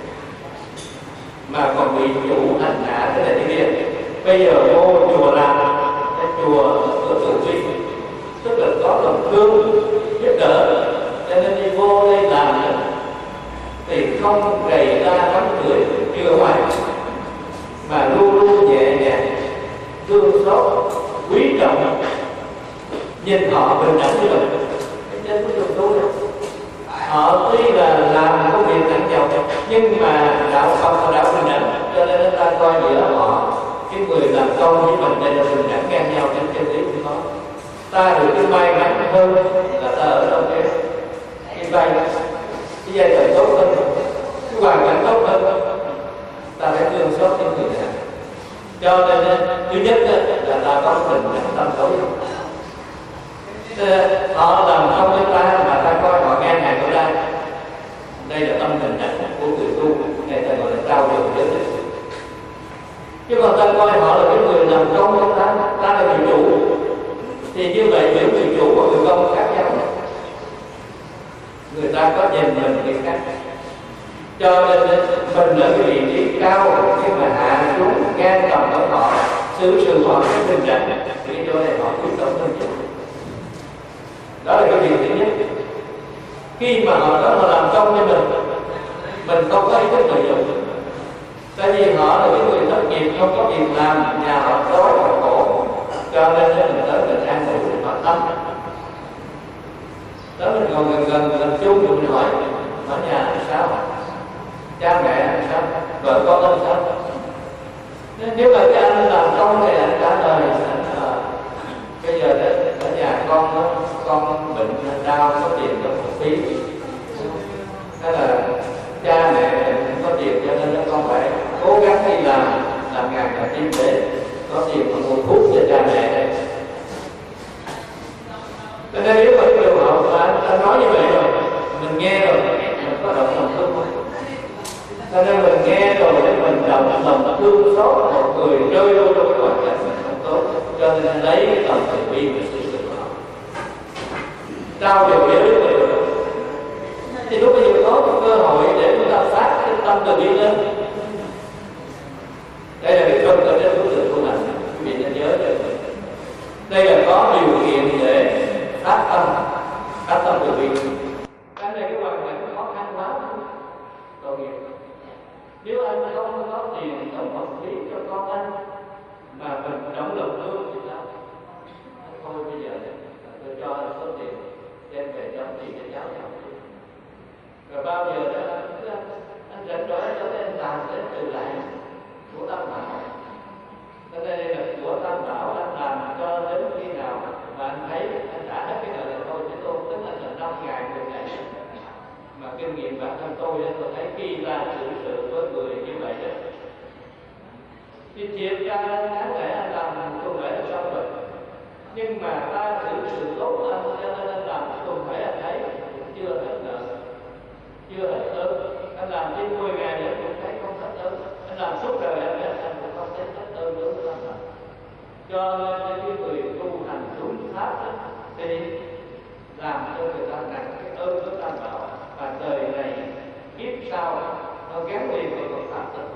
mà còn bị chủ hành hạ thế này thế kia. Bây giờ vô chùa làm, cái chùa ở Từ Vi, tức là có lòng thương giúp đỡ, cho nên đi vô đây làm thì không gầy ra đám cưới như ở ngoài, mà luôn luôn nhẹ nhàng, thương xót, quý trọng, nhìn họ bình đẳng như mình. Trên của trường tôi, họ tuy là làm công việc nặng nhọc, nhưng mà đạo Phật là đạo bình đẳng, cho nên người ta coi giữa họ cái người làm công với mình đây là bình đẳng ngang nhau trên chân lý của nó. Ta được cái may mắn hơn là ta ở trong cái vai, cái giai đoạn tốt hơn, cái hoàn cảnh tốt hơn, ta phải thương xót những người này. Cho nên thứ nhất là ta có bình đẳng tâm đối. Họ làm không với ta mà ta coi họ ngang hàng của ta. Đây là tâm bình đẳng của người tu, này ta gọi là trao đổi giới đức. Chứ còn ta coi họ là cái người làm công cho ta, ta là người chủ, thì như vậy giữa người chủ và người công khác nhau. Người ta có nhìn mình người khác, cho nên mình ở cái vị trí cao nhưng mà hạ xuống ngang tầm của họ, xử sự họ cái bình đẳng, thì chỗ này họ quyết tâm hơn chút. Đó là cái điều thứ nhất. Khi mà họ đó họ làm công cho mình không có ý thức lợi dụng. Tại vì họ là cái người thất nghiệp, không có việc làm, nhà họ đói họ khổ, cho nên mình tới mình an ủi họ tâm. Đó mình còn gần chung thì mình hỏi ở nhà làm sao, cha mẹ làm sao, vợ con làm sao. Nếu mà cái anh làm công thì anh trả lời bây giờ ở nhà con bệnh đau có tiền trong một phí, hay là cha mẹ không có tiền cho nên con phải cố gắng đi làm ngàn làm chim để có tiền mà mua thuốc cho cha mẹ đây. Cho nên nếu mà cái điều họ ta nói như vậy rồi, mình nghe rồi, mình có động lòng thương không? Cho nên mình nghe rồi để mình động lòng thương xót một người rơi vô trong cái hoàn cảnh mình không tốt, cho nên lấy cái lòng từ bi và sự sự họ trao điều nghĩa với người. Thì lúc bây giờ có một cơ hội để chúng ta phát cái tâm từ bi lên. Đây là cái công ở trên đối tượng của mình, quý vị nên nhớ cho mình. Đây là có điều kiện để phát tâm từ bi. Cái này cái hoàn cảnh khó khăn quá tội nghiệp. Nếu anh không có tiền đóng học phí cho con anh mà mình đóng lòng thương thì sao? Thôi bây giờ tôi cho anh số tiền đem về cho chị cho cháu học. Rồi bao giờ đó anh rảnh rỗi cho anh làm đến từ lại của Tam Bảo. Cho nên đây là của Tam Bảo anh làm cho đến khi nào mà anh thấy anh trả hết cái nợ này thôi, chứ tôi tính là 5.000 người này. Mà kinh nghiệm bản thân tôi thấy khi ta xử sự với người như vậy đó, thì thiệt ra nhưng mà ta xử sự tốt của anh cho nên anh làm tuần phải anh thấy chưa hết nợ, chưa hết ơn. Anh làm trên 10 ngày nữa cũng thấy không hết ơn. Anh làm suốt đời anh cũng không thấy hết ơn đối với anh. Cho nên cái người tu hành đúng pháp đó, thì làm cho người ta nặng cái ơn của tam bảo, và đời này kiếp sau nó gắn liền với Phật pháp tu.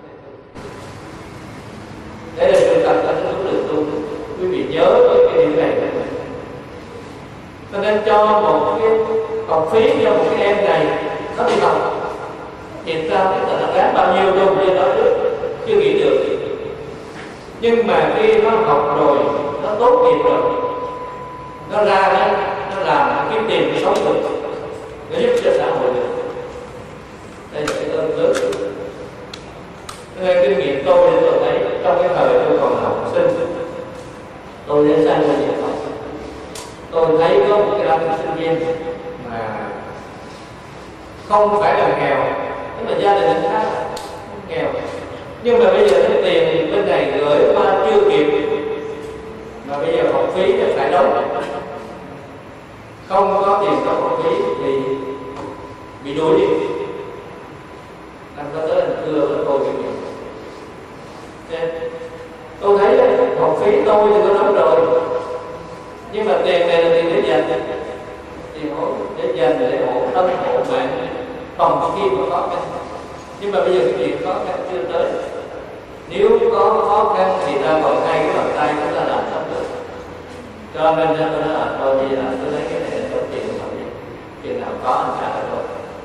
Đây là sự tập ở trong đường tu. Quý vị nhớ cái điều này. Cho nên cho một cái học phí cho một cái em này nó đi học, hiện ra cái là đáng bao nhiêu đâu như đó trước chưa nghĩ được. Nhưng mà khi nó học rồi, nó tốt nghiệp rồi, nó ra đó, nó làm kiếm tiền để sống được, nó giúp cho xã hội được. Đây là cái ơn lớn. Nên kinh nghiệm tôi thì tôi thấy trong cái thời tôi còn học sinh, tôi đã sang bên Nhật Bản. Tôi thấy có một cái anh sinh viên mà không phải là nghèo, nhưng mà gia đình khá là nghèo, nhưng mà bây giờ cái tiền bên này gửi qua chưa kịp, mà bây giờ học phí thì phải đóng, không có tiền đóng học phí thì bị đuổi đi. Anh có tới anh thưa với tôi kinh nghiệm. Tôi thấy học phí tôi thì có đóng rồi, nhưng mà tiền này là tiền để dành, tiền để dành để hộ tâm hộ mạng phòng khi mà khó khăn. Nhưng mà bây giờ cái chuyện khó khăn chưa tới. Nếu có khó khăn thì ta còn hai cái bàn tay chúng ta làm xong được. Cho nên tôi nói là thôi bây giờ tôi lấy cái này là trong tiền của mình, tiền nào có anh trả thôi.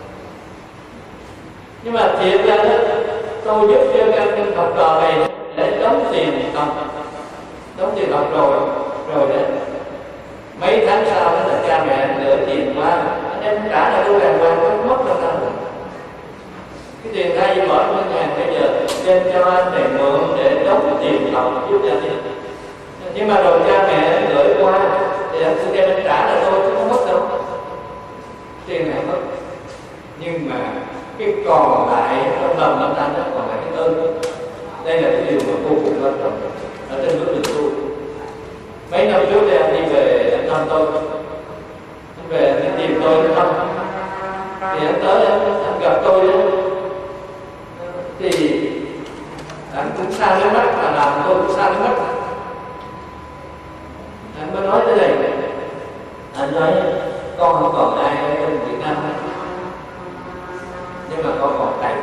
Nhưng mà thiệt ra đó, tôi giúp cho các anh học trò này để đóng tiền học rồi đấy. Mấy tháng sau đó là cha mẹ gửi tiền qua, anh em trả là tôi đàng hoàng, không mất đâu nào. Cái tiền thay vì bỏ ngân hàng bây giờ đem cho anh để mượn để đóng tiền học giúp cho anh. Nhưng mà rồi cha mẹ gửi qua thì anh sẽ đem anh trả là tôi chứ không mất đâu. Tiền này mất. Nhưng mà cái còn lại trong lòng anh ta nó còn lại cái ơn. Đây là cái điều mà vô cùng quan trọng ở trên bước đường tu. Mấy năm trước thì anh đi về anh thăm tôi, anh về anh tìm tôi anh thăm, thì anh tới anh gặp tôi đó, thì anh cũng xa nước mắt, mà làm tôi cũng xa nước mắt. Anh mới nói tới đây, anh nói con không còn ai ở bên Việt Nam hết, nhưng mà con còn thầy.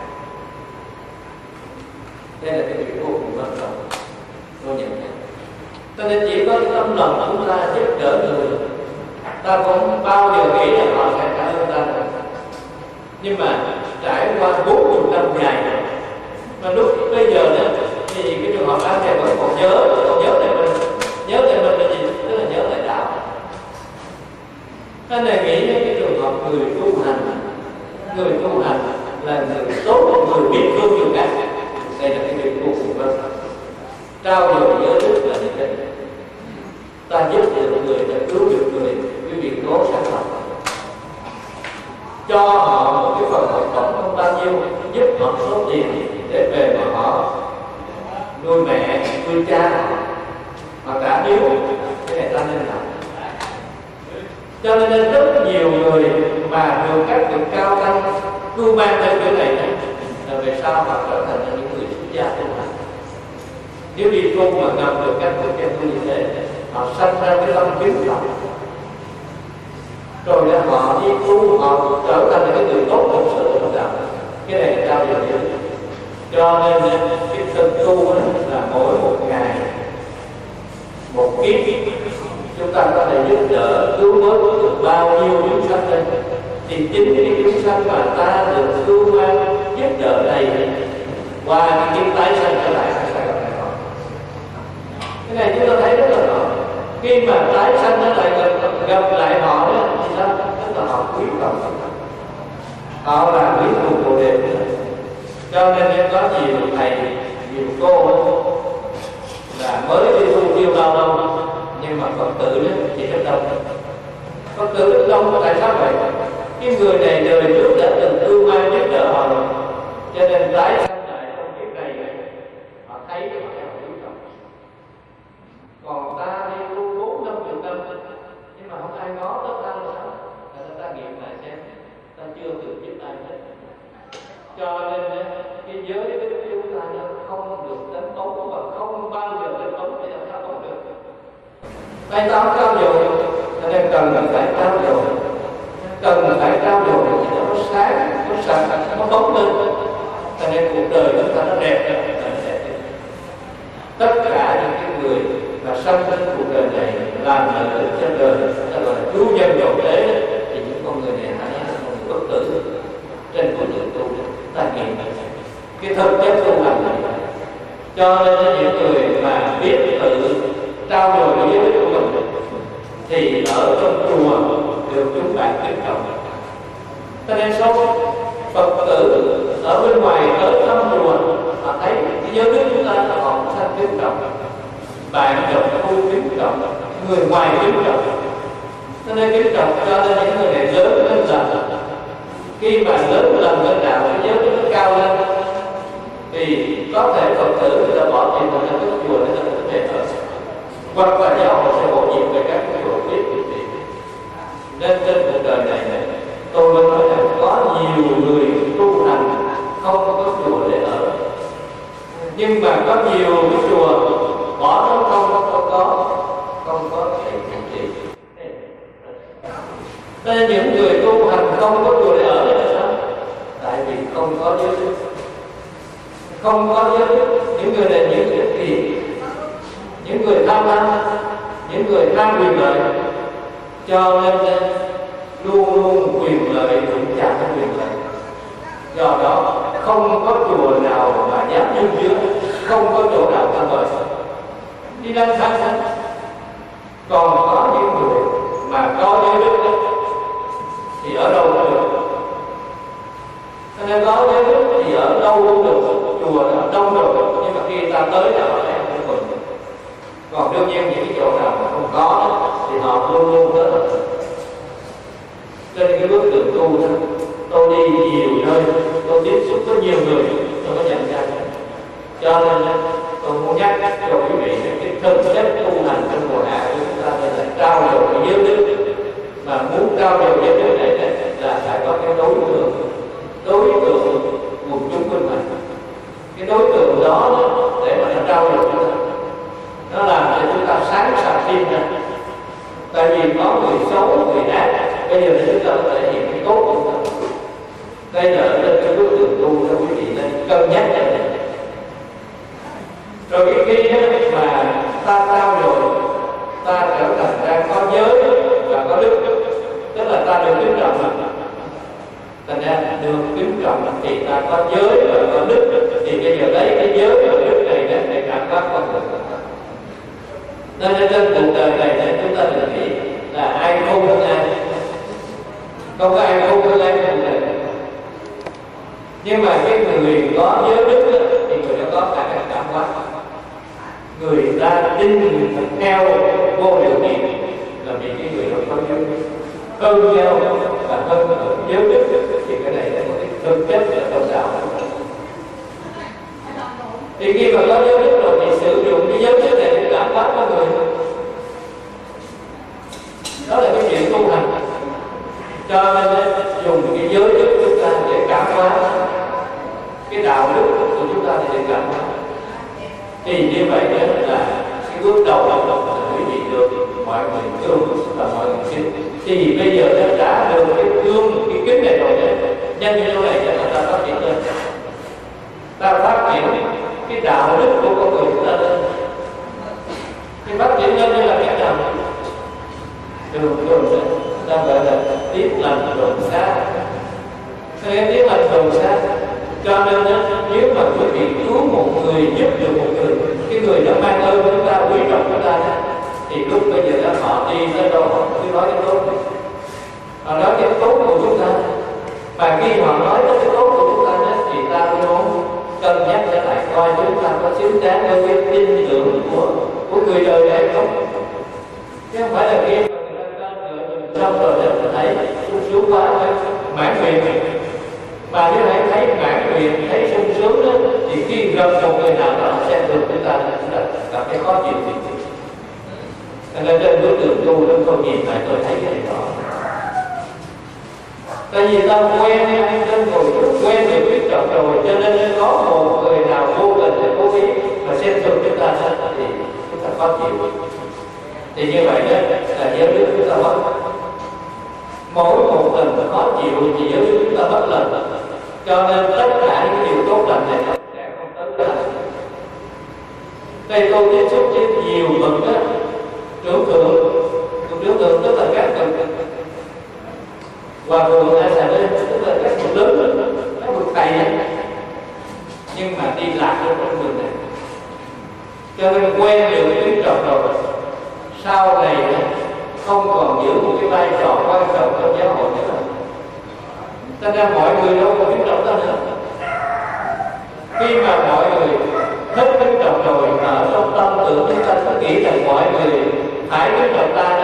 Đây là cái điều vô cùng quan trọng tôi nhận thấy. Cho nên chỉ có cái tâm lòng chúng ta giúp đỡ người, ta không bao giờ nghĩ là họ sẽ trả ơn ta. Nhưng mà trải qua 40 năm dài, mà lúc bây giờ đó thì cái trường hợp anh này vẫn còn nhớ lại mình là gì? Tức là nhớ lại đạo. Anh này nghĩ đến cái trường hợp người tu hành là người tốt, người biết thương người khác. Đây là cái điều vô cùng quan trọng. Trao dồi giới đức là như thế. Ta giúp được người, ta cứu được người, quý vị cố sẵn lòng cho họ một cái phần học bổng không bao nhiêu, giúp họ số tiền để về mà họ nuôi mẹ, nuôi cha mà cả nếu cái này ta nên làm. Cho nên rất nhiều người mà được các vị cao tăng tu mang theo cái này là về sau họ trở thành những người xuất gia tu hành. Nếu đi tu mà gặp được các vị tu như thế, họ sanh ra cái tâm kính trọng, rồi là họ đi tu, họ trở thành cái người tốt thực sự trong đạo. Cái này là trao dồi giới. Cho nên cái thực tu là mỗi một ngày một kiếp chúng ta có thể giúp đỡ cứu vớt được bao nhiêu chúng sanh đây. Thì chính cái chúng sanh mà ta được cứu mang giúp đỡ này qua cái kiếp tái sanh trở lại sẽ gặp lại họ. Cái này chúng ta thấy rất là rõ. Khi mà tái sanh trở lại gặp lại họ đó thì sao? Tức là họ quý trọng, họ là quý thuộc Bồ Đề. Cho nên em có nhiều thầy, nhiều cô là mới đi tu chưa bao lâu, nhưng mà Phật tử đó thì rất đông. Phật tử rất đông, tại sao vậy? Cái người này đời trước đã từng tu mang giúp đỡ họ rồi, cho nên tái sanh lại trong kiếp này họ thấy cái họ quý trọng. Còn ta đi tu tay áo trao dồi, cho nên cần phải trao dồi, thì nó sáng, nó sạch, nó bóng lên, cho nên cuộc đời chúng ta nó đẹp. Tất cả những cái người mà sanh đến cuộc đời này làm lợi ích cho đời, ta gọi là chú nhân dậu tế, thì những con người này hãy là con người bất tử trên con đường tu ta nghiệm cái thực chất tu hành này. Cho nên những người mà biết tự trao dồi với đức của mình thì ở trong chùa được chúng bạn kính trọng. Cho nên số Phật tử ở bên ngoài tới thăm chùa họ thấy cái giới đức chúng ta là họ rất kính trọng, bạn đồng tu kính trọng, người ngoài kính trọng. Cho nên kính trọng cho nên những người này lớn lên dần. Khi mà lớn dần lên đạo cái giới đức nó cao lên thì có thể Phật tử người ta bỏ tiền vào cái chùa để người ta về ở, hoặc là giáo họ sẽ bổ nhiệm về các chùa biết gì. Nên trên cuộc đời này tôi mới nói rằng có nhiều người tu hành không có chùa để ở, nhưng mà có nhiều cái chùa bỏ nó không có thầy trụ trì. Nên những người tu hành không có chùa để ở là sao? Tại vì không có giới đức. Không có giới đức, những người này những người thiện, những người tham lam, những người tham quyền lợi, cho nên luôn luôn quyền lợi đụng chạm với quyền lợi. Do đó không có chùa nào mà dám dung chứa, không có chỗ nào ta mời đi đang sáng. Còn có những người mà có giới đức thì ở đâu cũng được. Cho nên có giới đức thì ở đâu cũng được, chùa ở đông rồi, nhưng mà khi ta tới là họ lại không mừng. Còn đương nhiên những cái chỗ nào mà không có thì họ luôn luôn tới. Trên cái bước đường tu đó, tôi đi nhiều nơi, tôi tiếp xúc với nhiều người, tôi có nhận ra. Cho nên tôi muốn nhắc cho quý vị cái thực chất tu hành trong mùa hạ của chúng ta nên là trao dồi cái giới đức. Mà muốn trao dồi giới đức này là phải có cái đối tượng quần chúng bên mình. Cái đối tượng đó để mà nó trao dồi nó làm cho chúng ta sáng sạch thêm ra. Tại vì có người xấu, người ác, bây giờ chúng ta có thể hiện cái tốt của chúng ta. Đây là trên cái bước đường tu cho quý vị nên cân nhắc cho mình. Rồi cái khi mà ta trao dồi, ta trở thành ra có giới và có đức, tức là ta được kính trọng. Thành ra được kính trọng thì ta có giới và có đức, thì bây giờ lấy cái giới và đức này để cảm hóa con người. Nên trên cuộc đời này chúng ta đừng nghĩ là ai khôn hơn ai, không có ai khôn hơn ai cuộc đời. Nhưng mà cái người có giới đức thì người đó có khả năng cảm hóa. Người ta tin theo vô điều kiện là vì cái người đó có giới đức hơn nhau và hơn ở giới đức, thì cái này là một cái thực chất là trong đạo. Thì khi mà có giới đức rồi thì sử dụng cái giới đức này để cảm hóa con người. Đó là cái chuyện tu hành. Cho nên dùng cái giới đức chúng ta để cảm hóa cái đạo đức của chúng ta để cảm hóa. Thì như vậy đó là cái bước đầu là quý vị được mọi người thương và mọi người kính. Thì bây giờ nó đã được cái thương, cái kính này rồi đấy, nhân như này để ta phát triển lên. Ta phát triển cái đạo đức của con người chúng ta lên. Cái phát triển lên như là cái nào? Đường ta gọi là tiếp lành đường xa. Thế tiếp lành đường xa. Cho nên nếu mà quý vị cứu một người, giúp được một người, cái người đó mang ơn chúng ta, quý trọng chúng ta, thì lúc bây giờ đó họ đi tới đâu họ cứ nói cái tốt. Họ nói cái tốt của chúng ta. Mà khi họ nói cái tốt của chúng ta thì ta luôn cân nhắc lại coi chúng ta có xứng đáng với cái tin tưởng của người đời này không. Chứ không phải là khi mà người ta xong rồi để mình thấy sung sướng quá mãn nguyện. Mà nếu hãy thấy mãn nguyện, thấy sung sướng đó, thì khi gặp một người nào đó sẽ được chúng ta gặp cái khó chịu. Cho nên trên bước đường tu đó tôi nhìn lại tôi thấy cái này đó. Tại vì ta quen trên ngồi quen được biết trọng rồi, cho nên có một người nào vô tình để cố ý mà xem thường chúng ta thì chúng ta khó chịu. Thì như vậy đó là giáo đức chúng ta mất. Mỗi một lần khó chịu thì giáo đức chúng ta mất lần. Cho nên tất cả những điều tốt lành này sẽ không tới thành. Đây tôi tiếp xúc với nhiều bậc đó, trưởng thượng tức là các bậc hòa thượng hay là tức là các bậc lớn, các bậc thầy ấy. Nhưng mà đi lạc trong con đường này, cho nên quen được cái trò rồi, sau này không còn giữ một cái vai trò quan trọng trong giáo hội nữa. Cho nên mọi người đâu có biết trọng ta nữa. Khi mà mọi người thích biết trọng rồi, mà ở trong tâm tưởng chúng ta cứ nghĩ rằng mọi người phải biết trọng ta,